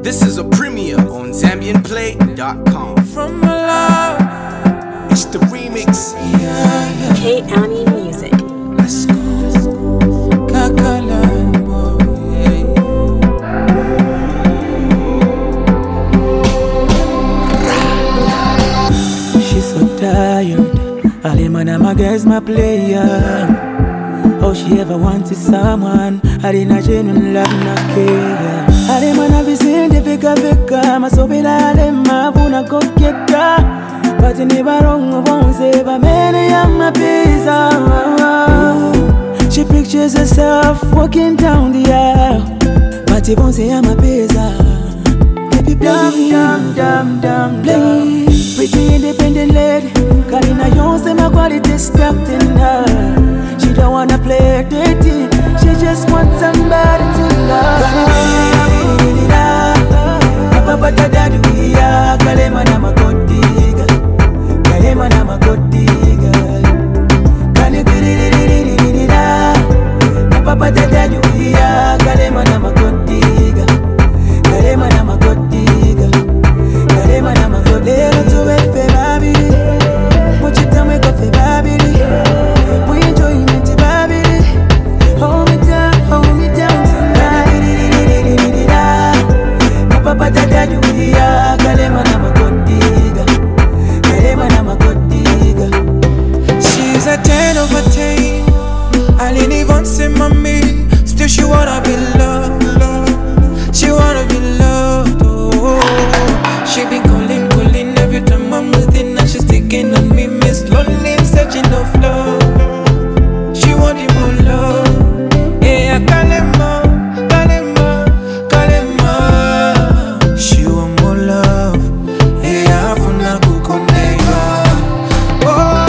This is a premiere on ZambianPlay.com. From my love, It's the remix. K-Ani Music. Let's go. Kakalan boy. She's so tired. All man and my girl's my player. How she ever wanted someone, I didn't genuine love, not care. I man have seen the vika, my soul be like my buna go get ya. But in the wrong won't save a man, I'm my pizza. She pictures herself walking down the aisle, but he won't say I'm a pizza. Baby, damn, play. Pretty independent lady, calling her young, say my quality distracting her. She don't wanna play dirty, she just wants somebody to love. Papa daddy we are, kalema na makodiga, kalema na makodiga. Kani kiriririririra, papa daddy we are, kalema na makodiga, kalema na makodiga, kalema na makodiga. Lero tuwe fe babili, mochita mweka fe babili. Papa daddy we are, kalema na makodiga, kalema na makodiga. She's a 10 over 10. I didn't even say mommy, still she wanna be loved. She wanna be loved. Oh, she been calling every time I'm within her. She's taking on me, Miss Lonely, searching of love. She wanted more love. Yeah, kalema. She want more love. Yeah, for na kukonega. Oh,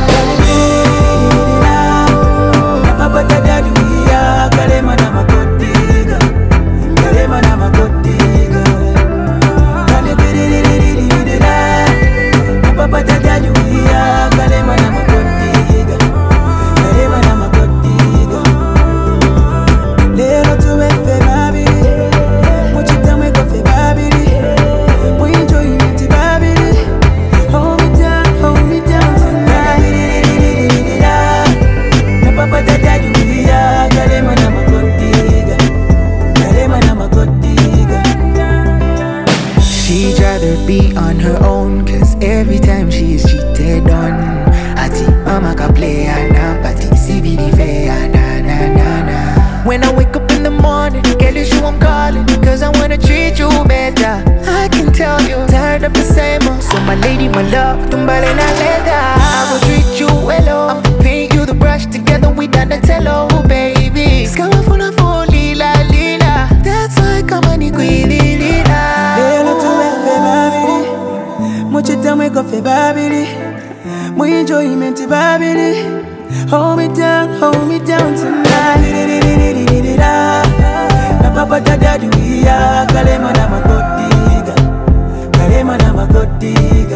papa daddy we are, kalema na makodiga, kalema na makodiga. Papa daddy we are, kalema na makodiga, kalema na makodiga. Lero tuwe fe babili, mochita mweka fe babili. We enjoy it babili. Hold me down tonight. Na papa daddy we are, kalema na makodiga, kalema na makodiga. She'd rather be on her own, cause every time she is cheated on, ati mama ka play na pati CBD fair na. When I wake up in the morning, girl it's you I'm calling, cause I wanna treat you better. I can tell you tired of the same old. So my lady, my love, tumbale na leda. I will treat you well, I'm paint you the brush, together we Donatello, baby. Skawa funa for lila. That's why kama ni kuililila. Lelo tuwe fe babili, mochita mweka fe babili. We enjoyment babili. Hold me down tonight. Na papa daddy we are, kalema na makodiga, kalema na makodiga.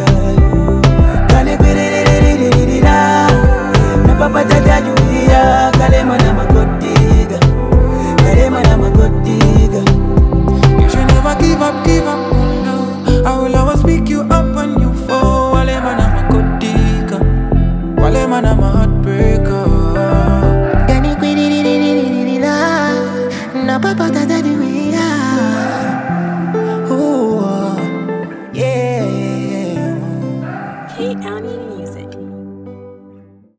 Na papa daddy we are, kalema na makodiga, kalema na makodiga. You should never give up, oh no. I will always pick you up when you fall. Walema na makodiga, walema na heartbreaker. Na papa daddy we are. Ooh, yeah. K-Ani Music.